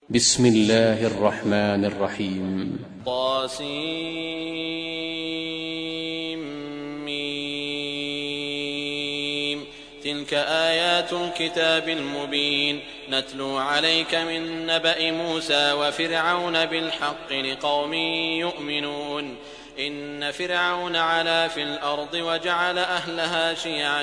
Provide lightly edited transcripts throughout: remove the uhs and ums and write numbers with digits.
بسم الله الرحمن الرحيم. طاسيم. تلك آيات الكتاب المبين نتلو عليك من نبأ موسى وفرعون بالحق لقوم يؤمنون. إن فرعون علا في الأرض وجعل أهلها شيعا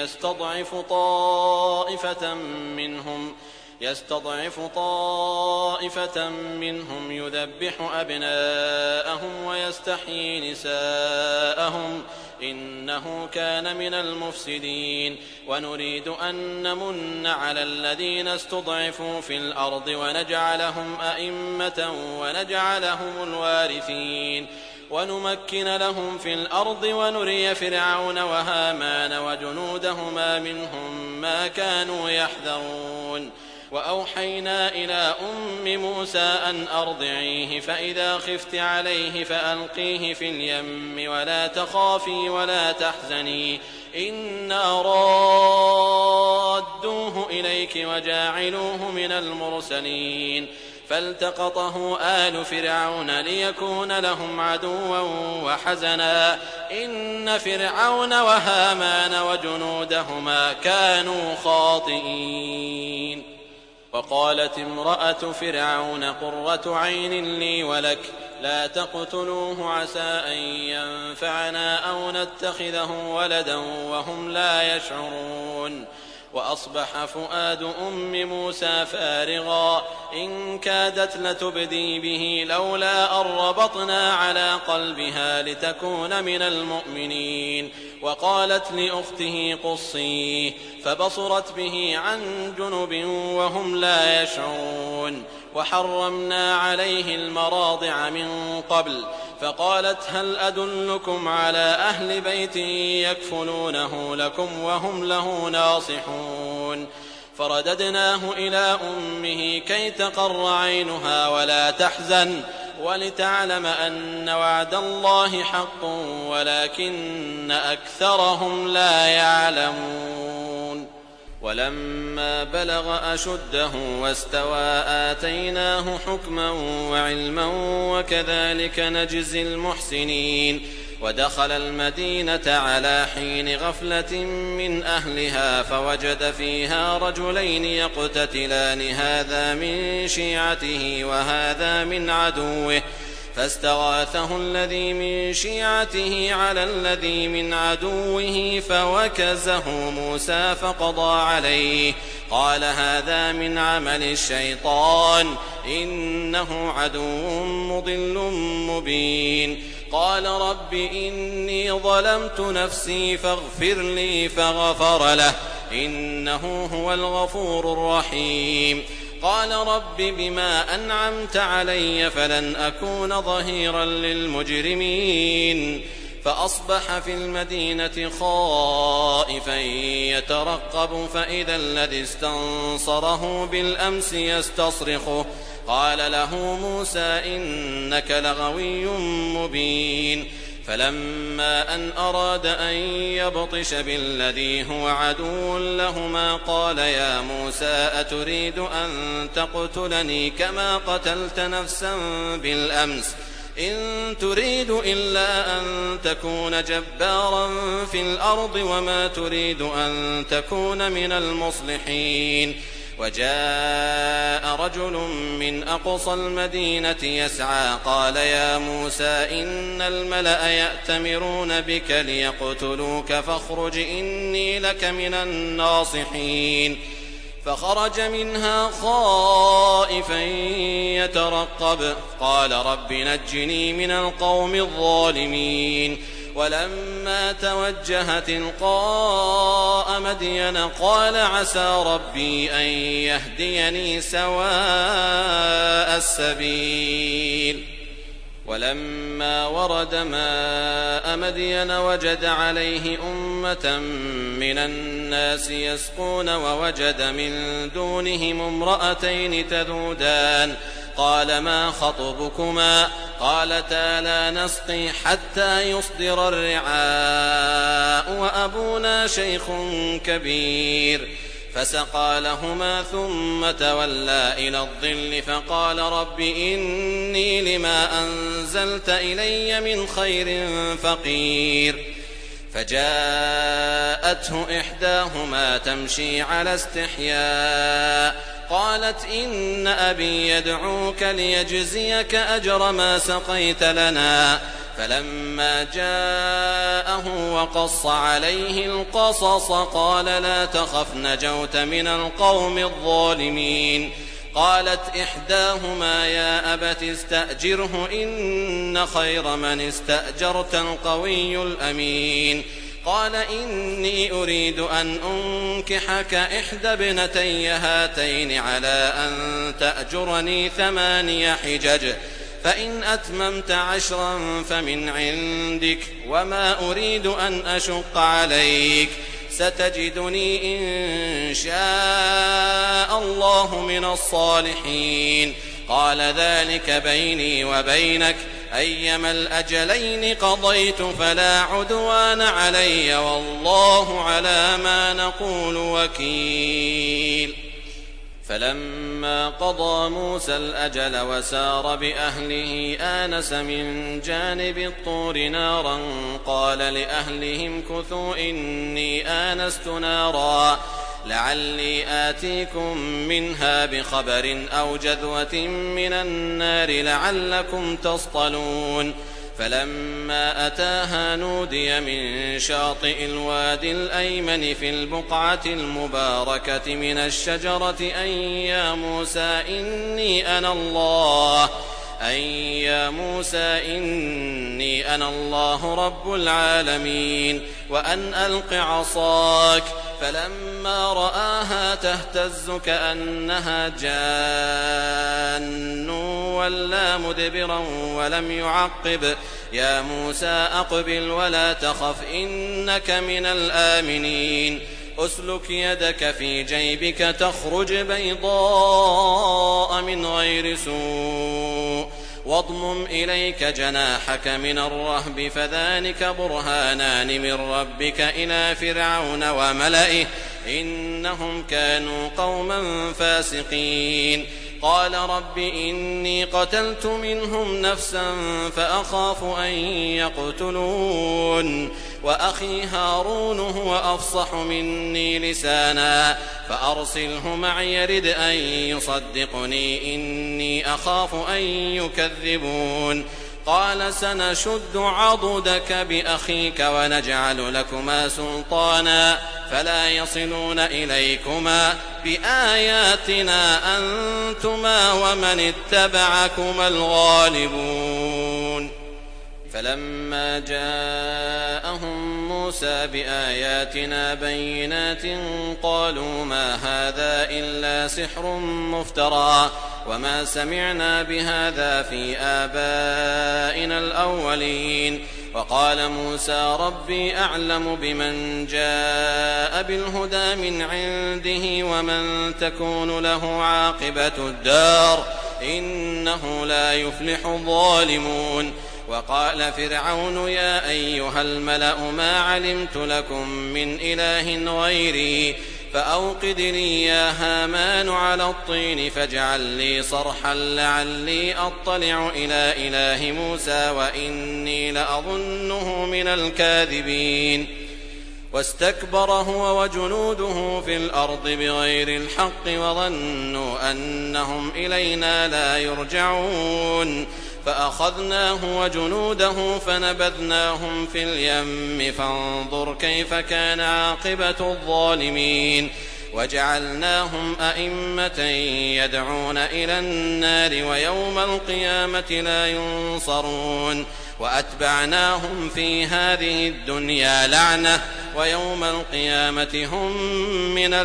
يستضعف طائفة منهم يذبح أبناءهم ويستحيي نساءهم إنه كان من المفسدين. ونريد أن نمن على الذين استضعفوا في الأرض ونجعلهم أئمة ونجعلهم الوارثين ونمكن لهم في الأرض ونري فرعون وهامان وجنودهما منهم ما كانوا يحذرون. وأوحينا إلى أم موسى أن أرضعيه فإذا خفت عليه فألقيه في اليم ولا تخافي ولا تحزني إنا رادوه إليك وجاعلوه من المرسلين. فالتقطه آل فرعون ليكون لهم عدوا وحزنا إن فرعون وهامان وجنودهما كانوا خاطئين. وقالت امرأة فرعون قرة عين لي ولك لا تقتلوه عسى أن ينفعنا أو نتخذه ولدا وهم لا يشعرون. وأصبح فؤاد أم موسى فارغا إن كادت لتبدي به لولا أن ربطنا على قلبها لتكون من المؤمنين. وقالت لأخته قصيه فبصرت به عن جنب وهم لا يشعرون. وحرمنا عليه المراضع من قبل فقالت هل أدلكم على أهل بيت يكفلونه لكم وهم له ناصحون. فرددناه إلى أمه كي تقر عينها ولا تحزن ولتعلم أن وعد الله حق ولكن أكثرهم لا يعلمون. ولما بلغ أشده واستوى آتيناه حكما وعلما وكذلك نجزي المحسنين. ودخل المدينة على حين غفلة من أهلها فوجد فيها رجلين يقتتلان هذا من شيعته وهذا من عدوه فاستغاثه الذي من شيعته على الذي من عدوه فوكزه موسى فقضى عليه قال هذا من عمل الشيطان إنه عدو مضل مبين. قال رب إني ظلمت نفسي فاغفر لي فغفر له إنه هو الغفور الرحيم. قال رب بما أنعمت علي فلن أكون ظهيرا للمجرمين. فأصبح في المدينة خائفا يترقب فإذا الذي استنصره بالأمس يستصرخه قال له موسى إنك لغوي مبين. فلما أن أراد أن يبطش بالذي هو عدو لهما قال يا موسى أتريد أن تقتلني كما قتلت نفسا بالأمس إن تريد إلا أن تكون جبارا في الأرض وما تريد أن تكون من المصلحين. وجاء رجل من أقصى المدينة يسعى قال يا موسى إن الملأ يأتمرون بك ليقتلوك فاخرج إني لك من الناصحين. فخرج منها خائفا يترقب قال رب نجني من القوم الظالمين. ولما توجه تلقاء مدين قال عسى ربي أن يهديني سواء السبيل. ولما ورد ماء مدين وجد عليه أمة من الناس يسقون ووجد من دونهم امرأتين تذودان قال ما خطبكما قالتا لا نسقي حتى يصدر الرعاء وأبونا شيخ كبير. فسقى لهما ثم تولى إلى الظل فقال رب إني لما أنزلت إلي من خير فقير. فجاءته إحداهما تمشي على استحياء قالت إن أبي يدعوك ليجزيك أجر ما سقيت لنا. فلما جاءه وقص عليه القصص قال لا تخف نجوت من القوم الظالمين. قالت إحداهما يا أبت استأجره إن خير من استأجرت القوي الأمين. قال إني أريد أن أنكحك إحدى ابنتي هاتين على أن تأجرني 8 حجج فإن أتممت 10 فمن عندك وما أريد أن أشق عليك ستجدني إن شاء الله من الصالحين. قال ذلك بيني وبينك أيما الأجلين قضيت فلا عدوان علي والله على ما نقول وكيل. فلما قضى موسى الأجل وسار بأهله آنس من جانب الطور نارا قال لأهلهم كثوا إني آنست نارا لعلي آتيكم منها بخبر أو جذوة من النار لعلكم تصطلون. فلما أتاها نودي من شاطئ الوادي الأيمن في البقعة المباركة من الشجرة أن يا موسى إني أنا الله رب العالمين وأن ألق عصاك. فلما رآها تهتز كأنها جان ولا مدبرا ولم يعقب يا موسى أقبل ولا تخف إنك من الآمنين. أسلك يدك في جيبك تخرج بيضاء من غير سوء واضمم إليك جناحك من الرهب فذلك برهانان من ربك إلى فرعون وملئه إنهم كانوا قوما فاسقين. قال رب إني قتلت منهم نفسا فأخاف أن يقتلون وأخي هارون هو أفصح مني لسانا فأرسله معي يرد أن يصدقني إني أخاف أن يكذبون. قال سنشد عضدك بأخيك ونجعل لكما سلطانا فلا يصلون إليكما بآياتنا أنتما ومن اتبعكما الغالبون. فلما جاءهم موسى بآياتنا بينات قالوا ما هذا إلا سحر مفترى وما سمعنا بهذا في آبائنا الأولين. وقال موسى ربي أعلم بمن جاء بالهدى من عنده ومن تكون له عاقبة الدار إنه لا يفلح الظالمون. وقال فرعون يا أيها الملأ ما علمت لكم من إله غيري فأوقد لي يا هامان على الطين فاجعل لي صرحا لعلي أطلع إلى إله موسى وإني لأظنه من الكاذبين. واستكبر هو وجنوده في الأرض بغير الحق وظنوا أنهم إلينا لا يرجعون فأخذناه وجنوده فنبذناهم في اليم فانظر كيف كان عاقبة الظالمين. وجعلناهم أئمة يدعون إلى النار ويوم القيامة لا ينصرون. وأتبعناهم في هذه الدنيا لعنة ويوم القيامة هم من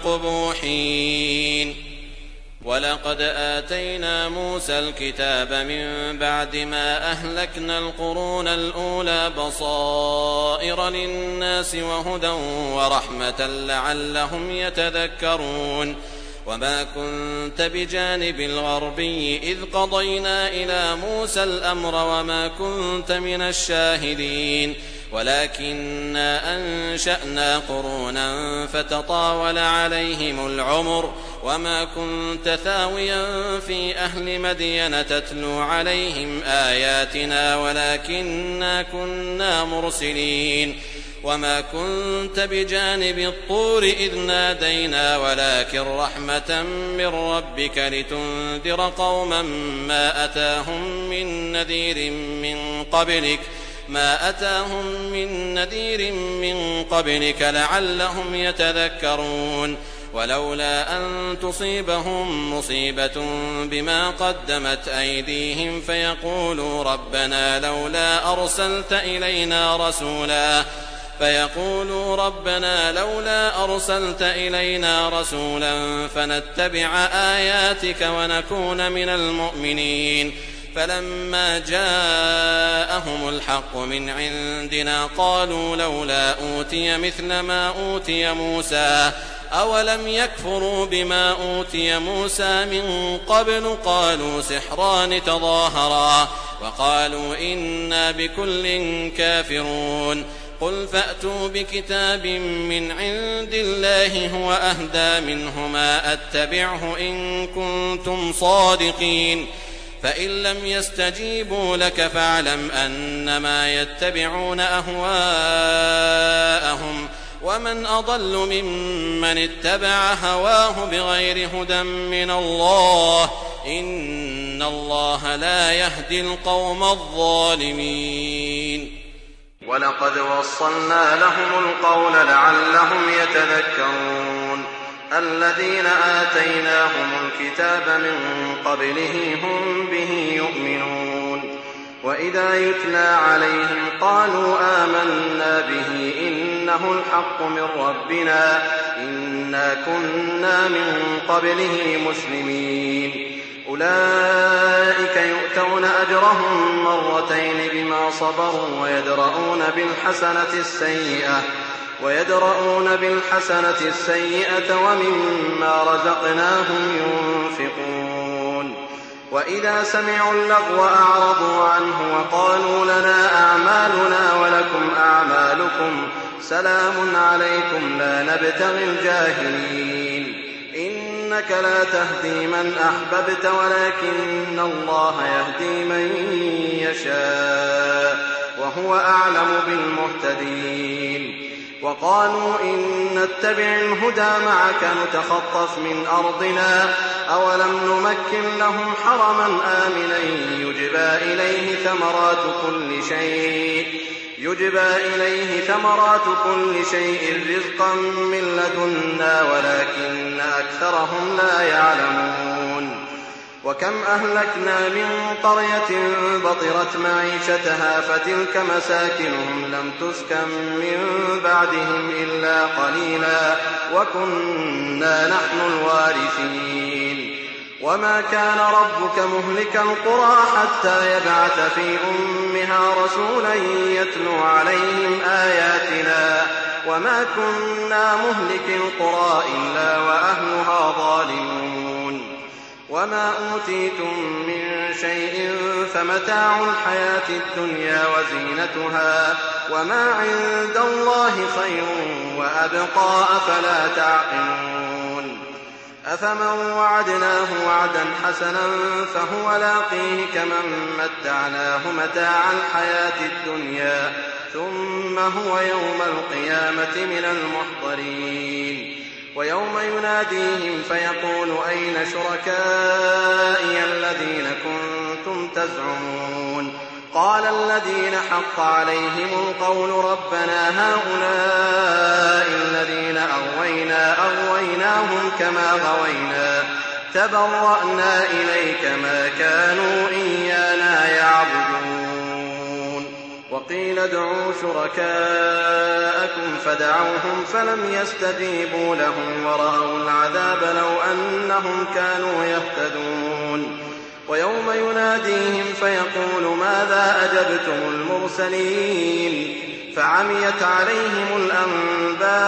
المقبوحين. ولقد آتينا موسى الكتاب من بعد ما أهلكنا القرون الأولى بصائر للناس وهدى ورحمة لعلهم يتذكرون. وما كنت بجانب الغربي إذ قضينا إلى موسى الأمر وما كنت من الشاهدين. ولكننا أنشأنا قرونا فتطاول عليهم العمر وما كنت ثاويا في أهل مدين تتلو عليهم آياتنا ولكننا كنا مرسلين وما كنت بجانب الطور إذ نادينا ولكن رحمة من ربك لتنذر قوما ما أتاهم من نذير من قبلك لعلهم يتذكرون ولولا أن تصيبهم مصيبة بما قدمت أيديهم فيقولوا ربنا لولا أرسلت إلينا رسولا فنتبع آياتك ونكون من المؤمنين فلما جاءهم الحق من عندنا قالوا لولا أوتي مثل ما أوتي موسى أولم يكفروا بما أوتي موسى من قبل قالوا سحران تظاهرا وقالوا إنا بكل كافرون قل فأتوا بكتاب من عند الله هو أهدى منهما أتبعه إن كنتم صادقين فإن لم يستجيبوا لك فاعلم أنما يتبعون أهواءهم ومن أضل ممن اتبع هواه بغير هدى من الله إن الله لا يهدي القوم الظالمين ولقد وصلنا لهم القول لعلهم يتذكرون الذين آتيناهم الكتاب من قبله هم به يؤمنون وإذا يتلى عليهم قالوا آمنا به إنه الحق من ربنا إنا كنا من قبله مسلمين أولئك يؤتون أجرهم مرتين بما صبروا ويدرؤون بالحسنة السيئة ومما رزقناهم ينفقون وإذا سمعوا اللغو أعرضوا عنه وقالوا لنا أعمالنا ولكم أعمالكم سلام عليكم لا نبتغي الجاهلين إنك لا تهدي من أحببت ولكن الله يهدي من يشاء وهو أعلم بالمهتدين وقالوا إن نتبع الهدى معك نتخطف من أرضنا أولم نمكن لهم حرما آمنا يجبى إليه ثمرات كل شيء رزقا من لدنا ولكن أكثرهم لا يعلمون وكم أهلكنا من قرية بطرت معيشتها فتلك مساكنهم لم تسكن من بعدهم إلا قليلا وكنا نحن الوارثين وما كان ربك مهلك القرى حتى يبعث في أمها رسولا يتلو عليهم آياتنا وما كنا مهلك القرى إلا وأهلها ظالمون وما أوتيتم من شيء فمتاع الحياة الدنيا وزينتها وما عند الله خير وأبقى أفلا تعقلون أفمن وعدناه وعدا حسنا فهو لاقيه كمن متعناه متاع الحياة الدنيا ثم هو يوم القيامة من المحضرين ويوم يناديهم فيقول أين شركائي الذين كنتم تزعمون قال الذين حق عليهم القول ربنا هؤلاء الذين أغويناهم كما غوينا تبرأنا إليك ما كانوا إيانا يعبدون وقيل ادعوا شركاءكم فدعوهم فلم يستجيبوا لهم ورأوا العذاب لو أنهم كانوا يهتدون ويوم يناديهم فيقول ماذا أجبتم المرسلين فعميت عليهم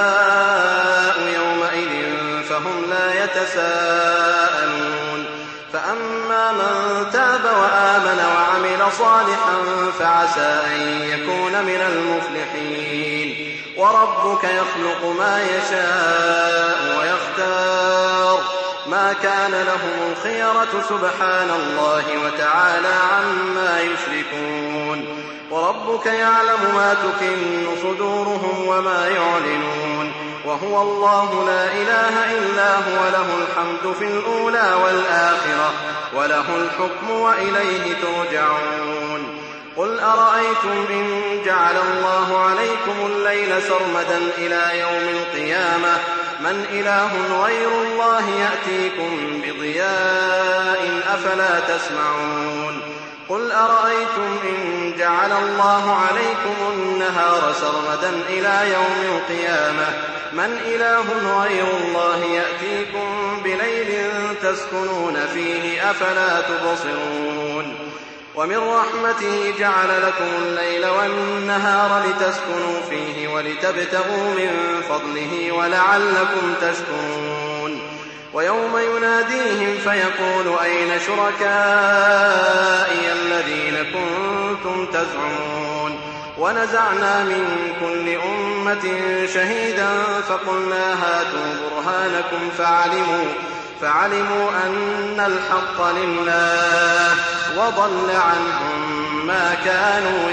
الأنباء يومئذ فهم لا يتساءلون فأما من تاب وآمن وعمل صالحا فعسى أن يكون من المفلحين. وربك يخلق ما يشاء ويختار ما كان لهم الخيرة سبحان الله وتعالى عما يشركون. وربك يعلم ما تكن صدورهم وما يعلنون وهو الله لا إله إلا هو له الحمد في الأولى والآخرة وله الحكم وإليه ترجعون. قل أرأيتم إن جعل الله عليكم الليل سرمدا إلى يوم القيامة من إله غير الله يأتيكم بضياء أفلا تسمعون. قل أرأيتم إن جعل الله عليكم النهار سرمدا إلى يوم القيامة من إله غير الله يأتيكم بليل تسكنون فيه أفلا تبصرون. ومن رحمته جعل لكم الليل والنهار لتسكنوا فيه ولتبتغوا من فضله ولعلكم تشكرون. ويوم يناديهم فيقول أين شركائي الذين كنتم تزعمون. ونزعنا من كل أمة شهيدا فقلنا هاتوا برهانكم فعلموا أن الحق لله وضل عنهم ما كانوا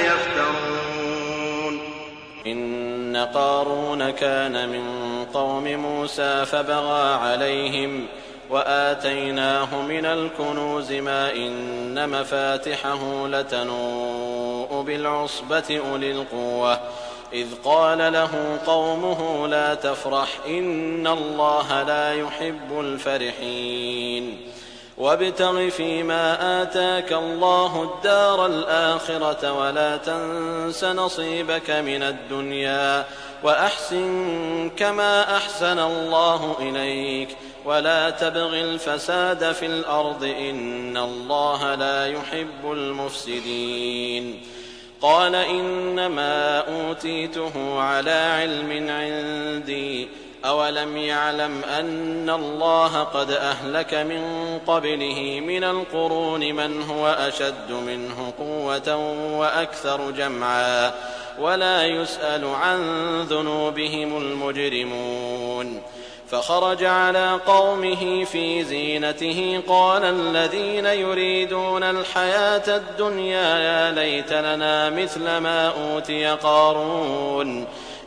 يفترون. إن قارون كان من قوم موسى فبغى عليهم وآتيناه من الكنوز ما إن مفاتحه لتنوء بالعصبة أولي القوة إذ قال له قومه لا تفرح إن الله لا يحب الفرحين. وابتغ فيما آتاك الله الدار الآخرة ولا تنس نصيبك من الدنيا وأحسن كما أحسن الله إليك ولا تبغ الفساد في الأرض إن الله لا يحب المفسدين. قال إنما أوتيته على علم عندي أولم يعلم أن الله قد أهلك من قبله من القرون من هو أشد منه قوة وأكثر جمعا ولا يسأل عن ذنوبهم المجرمون. فخرج على قومه في زينته قال الذين يريدون الحياة الدنيا يا ليت لنا مثل ما أوتي قارون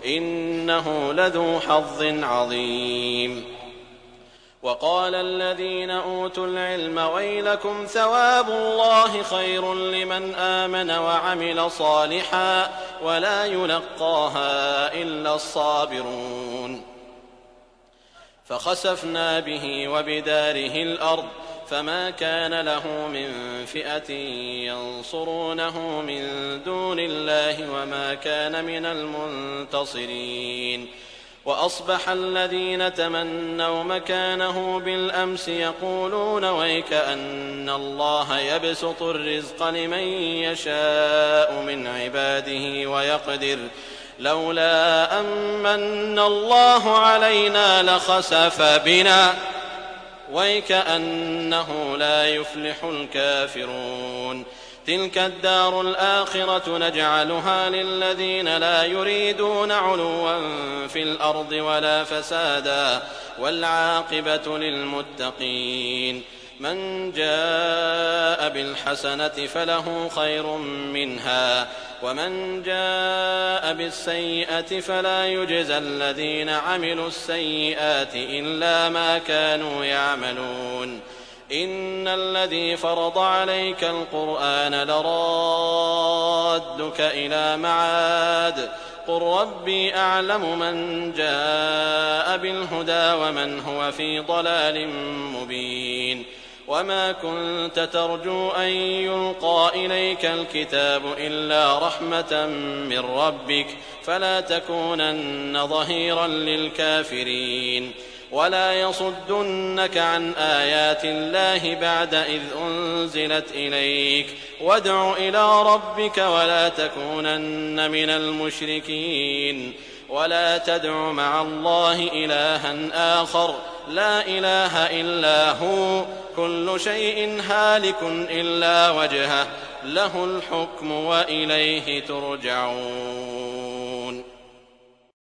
إنه لذو حظ عظيم. وقال الذين أوتوا العلم ويلكم ثواب الله خير لمن آمن وعمل صالحا ولا يلقاها إلا الصابرون. فخسفنا به وبداره الأرض فما كان له من فئة ينصرونه من دون الله وما كان من المنتصرين. وأصبح الذين تمنوا مكانه بالأمس يقولون ويك أن الله يبسط الرزق لمن يشاء من عباده ويقدر لولا أمن الله علينا لخسف بنا ويكأنه لا يفلح الكافرون. تلك الدار الآخرة نجعلها للذين لا يريدون علوا في الأرض ولا فسادا والعاقبة للمتقين. من جاء بالحسنة فله خير منها ومن جاء بالسيئة فلا يجزى الذين عملوا السيئات إلا ما كانوا يعملون. إن الذي فرض عليك القرآن لرادك إلى معاد قل ربي أعلم من جاء بالهدى ومن هو في ضلال مبين. وما كنت ترجو أن يلقى إليك الكتاب إلا رحمة من ربك فلا تكونن ظهيرا للكافرين. ولا يصدنك عن آيات الله بعد إذ أنزلت إليك وادع إلى ربك ولا تكونن من المشركين. ولا تدع مع الله إلها آخر لا إله إلا هو كل شيء هالك إلا وجهه له الحكم وإليه ترجعون.